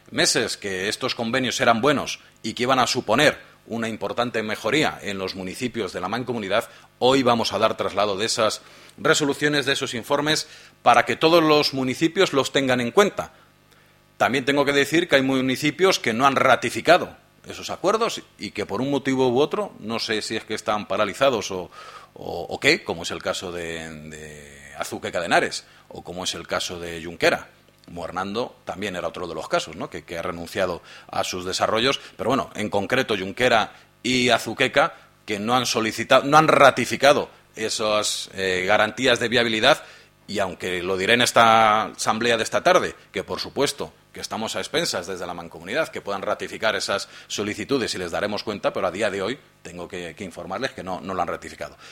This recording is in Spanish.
meses que estos convenios eran buenos y que iban a suponer una importante mejoría en los municipios de la Mancomunidad, hoy vamos a dar traslado de esas resoluciones, de esos informes, para que todos los municipios los tengan en cuenta. También tengo que decir que hay municipios que no han ratificado esos acuerdos y que por un motivo u otro, no sé si es que están paralizados o qué, como es el caso de Azuqueca de Henares o como es el caso de Junquera. Muernando también era otro de los casos, ¿no? que ha renunciado a sus desarrollos, pero bueno, en concreto Junquera y Azuqueca, que no han ratificado esas garantías de viabilidad, y aunque lo diré en esta asamblea de esta tarde, que por supuesto que estamos a expensas desde la Mancomunidad que puedan ratificar esas solicitudes y les daremos cuenta, pero a día de hoy tengo que informarles que no lo han ratificado.